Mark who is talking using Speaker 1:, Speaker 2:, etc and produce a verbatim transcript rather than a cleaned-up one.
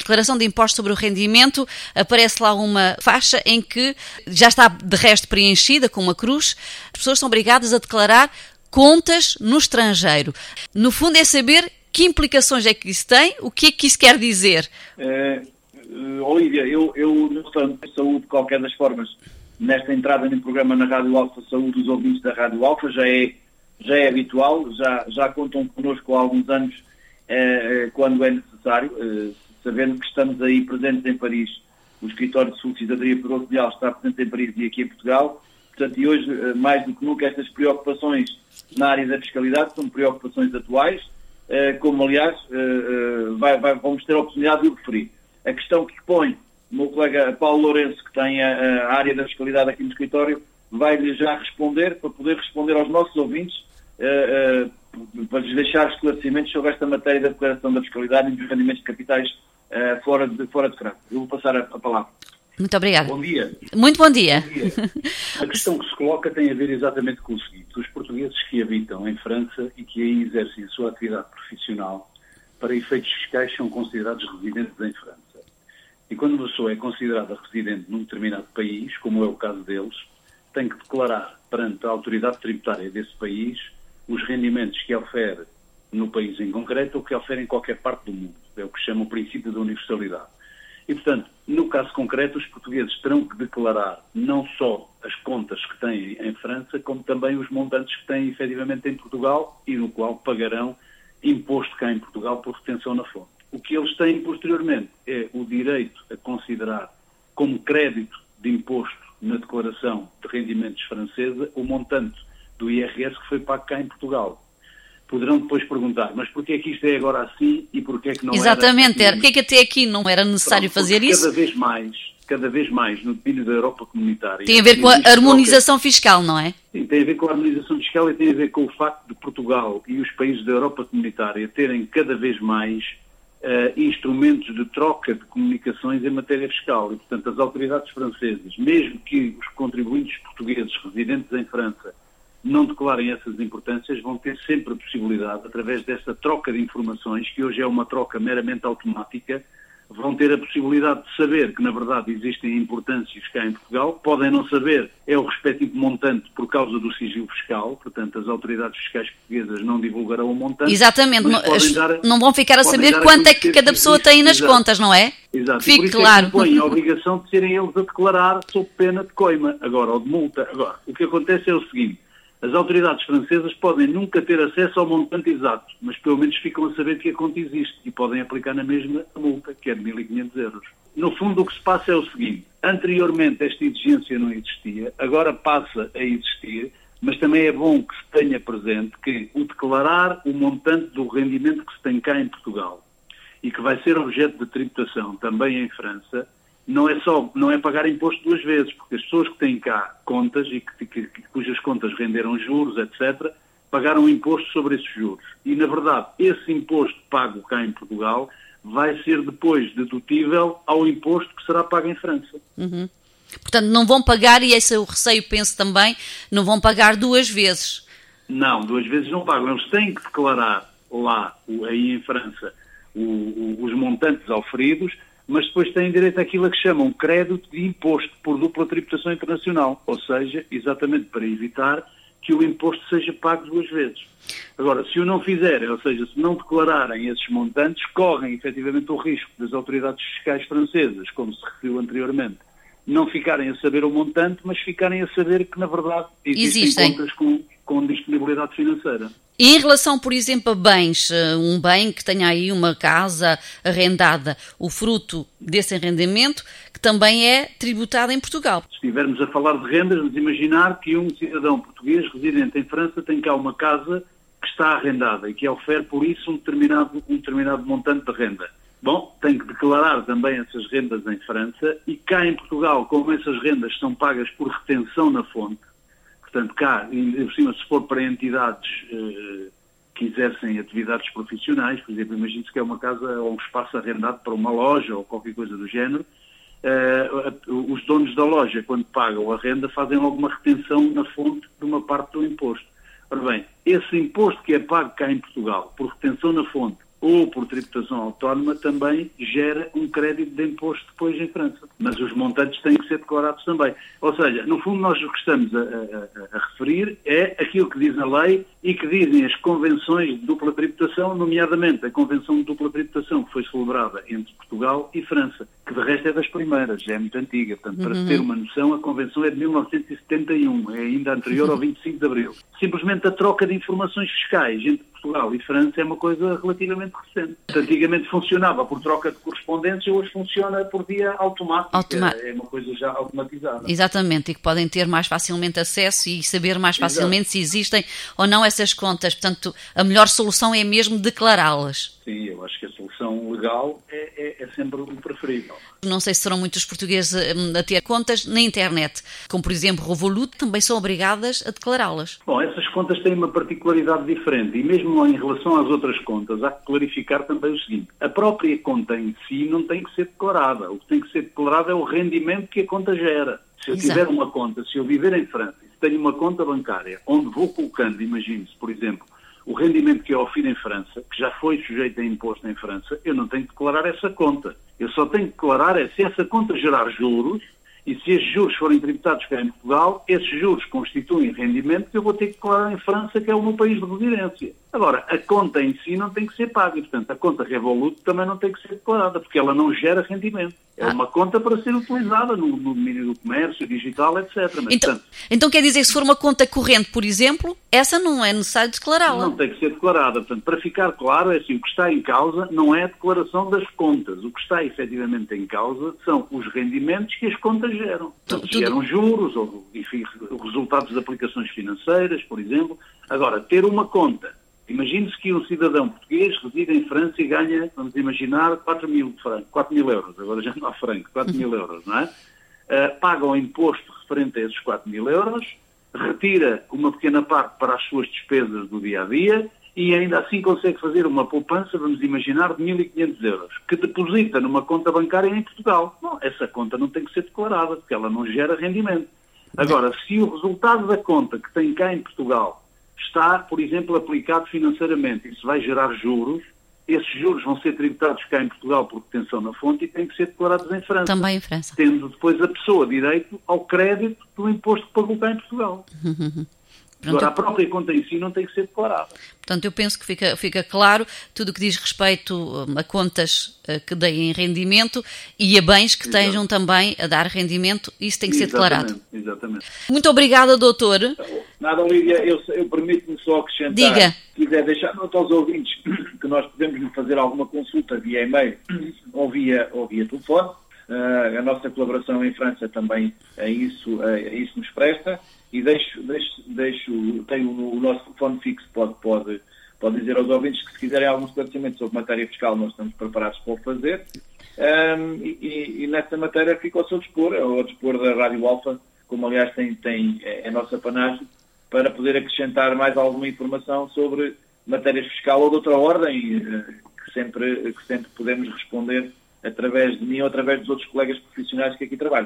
Speaker 1: declaração de imposto sobre o rendimento, aparece lá uma faixa em que já está de resto preenchida com uma cruz. As pessoas são obrigadas a declarar contas no estrangeiro. No fundo é saber que implicações é que isso tem, o que é que isso quer dizer?
Speaker 2: Uh, uh, Olívia, eu, eu no restaurante de saúde, de qualquer das formas, nesta entrada no programa na Rádio Alfa, saúde dos ouvintes da Rádio Alfa, já é, já é habitual, já, já contam connosco há alguns anos, uh, quando é necessário, uh, sabendo que estamos aí presentes em Paris. O escritório de Solicitaria Perocedial está presente em Paris e aqui em Portugal. Portanto, e hoje, uh, mais do que nunca, estas preocupações na área da fiscalidade são preocupações atuais, como aliás vai, vai, vamos ter a oportunidade de o referir. A questão que põe o meu colega Paulo Lourenço, que tem a, a área da fiscalidade aqui no escritório, vai-lhe já responder, para poder responder aos nossos ouvintes, uh, uh, para lhes deixar esclarecimentos sobre esta matéria da declaração da fiscalidade e dos rendimentos de capitais uh, fora, de, fora de França. Eu vou passar a, a palavra.
Speaker 1: Muito obrigada.
Speaker 3: Bom dia.
Speaker 1: Muito bom dia.
Speaker 3: Bom dia. A questão que se coloca tem a ver exatamente com o seguinte: os portugueses que habitam em França e que aí exercem a sua atividade profissional, para efeitos fiscais, são considerados residentes em França. E quando uma pessoa é considerada residente num determinado país, como é o caso deles, tem que declarar perante a autoridade tributária desse país os rendimentos que ofere no país em concreto ou que ofere em qualquer parte do mundo. É o que se chama o princípio da universalidade. E, portanto, no caso concreto, os portugueses terão que declarar não só as contas que têm em França, como também os montantes que têm efetivamente em Portugal e no qual pagarão imposto cá em Portugal por retenção na fonte. O que eles têm posteriormente é o direito a considerar como crédito de imposto na declaração de rendimentos francesa o montante do I R S que foi pago cá em Portugal. Poderão depois perguntar, mas porquê é que isto é agora assim e porquê é que não
Speaker 1: Exatamente,
Speaker 3: era...
Speaker 1: Exatamente, porquê é que até aqui não era necessário
Speaker 3: Pronto,
Speaker 1: fazer isso?
Speaker 3: Cada vez mais, cada vez mais no domínio da Europa comunitária...
Speaker 1: Tem a ver com a harmonização troca... fiscal, não é?
Speaker 3: Sim, tem a ver com a harmonização fiscal e tem a ver com o facto de Portugal e os países da Europa comunitária terem cada vez mais uh, instrumentos de troca de comunicações em matéria fiscal. E, portanto, as autoridades francesas, mesmo que os contribuintes portugueses residentes em França não declarem essas importâncias, vão ter sempre a possibilidade, através desta troca de informações, que hoje é uma troca meramente automática, vão ter a possibilidade de saber que, na verdade, existem importâncias cá em Portugal. Podem não saber é o respectivo montante por causa do sigilo fiscal, portanto, as autoridades fiscais portuguesas não divulgarão o montante.
Speaker 1: Exatamente, não,
Speaker 3: dar,
Speaker 1: não vão ficar a saber quanto é que cada pessoa tem nas
Speaker 3: exato,
Speaker 1: contas, não é?
Speaker 3: Exato.
Speaker 1: Fique
Speaker 3: por isso
Speaker 1: claro.
Speaker 3: É que põe a obrigação de serem eles a declarar sob pena de coima, agora, ou de multa. Agora, o que acontece é o seguinte: as autoridades francesas podem nunca ter acesso ao montante exato, mas pelo menos ficam a saber que a conta existe e podem aplicar na mesma a multa, que é de mil e quinhentos euros. No fundo, o que se passa é o seguinte: anteriormente esta exigência não existia, agora passa a existir, mas também é bom que se tenha presente que o declarar o montante do rendimento que se tem cá em Portugal e que vai ser objeto de tributação também em França, não é só, não é pagar imposto duas vezes, porque as pessoas que têm cá contas e que, que, cujas contas renderam juros, etcétera, pagaram imposto sobre esses juros. E, na verdade, esse imposto pago cá em Portugal vai ser depois dedutível ao imposto que será pago em França.
Speaker 1: Uhum. Portanto, não vão pagar, e esse é o receio, penso também, não vão pagar duas vezes.
Speaker 3: Não, duas vezes não pagam. Eles têm que declarar lá, aí em França, o, o, os montantes auferidos, mas depois têm direito àquilo que chamam crédito de imposto por dupla tributação internacional, ou seja, exatamente para evitar que o imposto seja pago duas vezes. Agora, se o não fizerem, ou seja, se não declararem esses montantes, correm efetivamente o risco das autoridades fiscais francesas, como se referiu anteriormente, não ficarem a saber o montante, mas ficarem a saber que, na verdade, existem, existem. contas com, com disponibilidade financeira.
Speaker 1: E em relação, por exemplo, a bens, um bem que tenha aí uma casa arrendada, o fruto desse arrendamento, que também é tributado em Portugal.
Speaker 3: Se estivermos a falar de rendas, vamos imaginar que um cidadão português residente em França tem cá uma casa que está arrendada e que ofere por isso um determinado, um determinado montante de renda. Bom, tem que declarar também essas rendas em França e cá em Portugal, como essas rendas são pagas por retenção na fonte, portanto, cá, por cima, se for para entidades eh, que exercem atividades profissionais, por exemplo, imagine-se que é uma casa ou um espaço arrendado para uma loja ou qualquer coisa do género, eh, os donos da loja, quando pagam a renda, fazem logo uma retenção na fonte de uma parte do imposto. Ora bem, esse imposto que é pago cá em Portugal por retenção na fonte ou por tributação autónoma, também gera um crédito de imposto depois em França. Mas os montantes têm que ser declarados também. Ou seja, no fundo, nós o que estamos a, a, a referir é aquilo que diz a lei e que dizem as convenções de dupla tributação, nomeadamente a Convenção de Dupla Tributação que foi celebrada entre Portugal e França, que de resto é das primeiras, já é muito antiga. Portanto, para
Speaker 1: uhum.
Speaker 3: se ter uma noção, a Convenção é de mil novecentos e setenta e um, é ainda anterior ao vinte e cinco de Abril. Simplesmente a troca de informações fiscais entre Portugal e França é uma coisa relativamente recente. Antigamente funcionava por troca de correspondência, hoje funciona por via automática.
Speaker 1: Automa-
Speaker 3: É uma coisa já automatizada.
Speaker 1: Exatamente, e que podem ter mais facilmente acesso e saber mais facilmente Exato. Se existem ou não essas contas. Portanto, a melhor solução é mesmo declará-las.
Speaker 3: Sim, eu acho que a solução legal é, é, é sempre o preferível.
Speaker 1: Não sei se serão muitos portugueses a ter contas na internet, como por exemplo Revolut, também são obrigadas a declará-las.
Speaker 3: Bom, essas contas têm uma particularidade diferente e mesmo em relação às outras contas há que clarificar também o seguinte: a própria conta em si não tem que ser declarada, o que tem que ser declarado é o rendimento que a conta gera. Se eu
Speaker 1: Exato.
Speaker 3: tiver uma conta, se eu viver em França, se tenho uma conta bancária onde vou colocando, imagine-se, por exemplo, o rendimento que eu ofiro em França, que já foi sujeito a imposto em França, eu não tenho que declarar essa conta. Eu só tenho que declarar é se essa conta gerar juros e se esses juros forem tributados cá em Portugal, esses juros constituem rendimento que eu vou ter que declarar em França, que é o meu país de residência. Agora, a conta em si não tem que ser paga e, portanto, a conta Revolut também não tem que ser declarada, porque ela não gera rendimento. É uma conta para ser utilizada no, no domínio do comércio, digital, etcétera. Mas,
Speaker 1: então,
Speaker 3: portanto,
Speaker 1: então quer dizer que se for uma conta corrente, por exemplo, essa não é necessário declará-la?
Speaker 3: Não tem que ser declarada. Portanto, para ficar claro, é assim, o que está em causa não é a declaração das contas. O que está efetivamente em causa são os rendimentos que as contas geram. Portanto,
Speaker 1: Tudo...
Speaker 3: geram juros, ou enfim, resultados de aplicações financeiras, por exemplo. Agora, ter uma conta. Imagine-se que um cidadão português reside em França e ganha, vamos imaginar, quatro mil francos, quatro mil euros, agora já não há franco, quatro mil euros, não é? Uh, paga o imposto referente a esses quatro mil euros, retira uma pequena parte para as suas despesas do dia-a-dia e ainda assim consegue fazer uma poupança, vamos imaginar, de mil e quinhentos euros, que deposita numa conta bancária em Portugal. Não, essa conta não tem que ser declarada, porque ela não gera rendimento. Agora, se o resultado da conta que tem cá em Portugal está, por exemplo, aplicado financeiramente, isso vai gerar juros, esses juros vão ser tributados cá em Portugal por detenção na fonte e têm que ser declarados em França.
Speaker 1: Também em França.
Speaker 3: Tendo depois a pessoa direito ao crédito do imposto que pagou cá em Portugal.
Speaker 1: Uhum.
Speaker 3: Agora, a própria conta em si não tem que ser declarada.
Speaker 1: Portanto, eu penso que fica, fica claro tudo o que diz respeito a contas que deem rendimento e a bens que
Speaker 3: Exato.
Speaker 1: Estejam também a dar rendimento, isso tem que ser
Speaker 3: Exatamente,
Speaker 1: declarado.
Speaker 3: Exatamente.
Speaker 1: Muito obrigada, doutor.
Speaker 2: Nada, Lídia, eu, eu permito-me só acrescentar.
Speaker 1: Diga.
Speaker 2: Se quiser deixar nota aos ouvintes que nós podemos fazer alguma consulta via e-mail ou via, ou via telefone. Uh, a nossa colaboração em França também a isso, a, a isso nos presta. E deixo, deixo, deixo tenho o nosso telefone fixo, pode, pode, pode dizer aos ouvintes que se quiserem algum esclarecimento sobre matéria fiscal, nós estamos preparados para o fazer. Um, e, e nessa matéria fico ao seu dispor, ao dispor da Rádio Alfa, como aliás tem, tem é, é a nossa panagem, para poder acrescentar mais alguma informação sobre matéria fiscal ou de outra ordem, que sempre, que sempre podemos responder através de mim ou através dos outros colegas profissionais que aqui trabalham.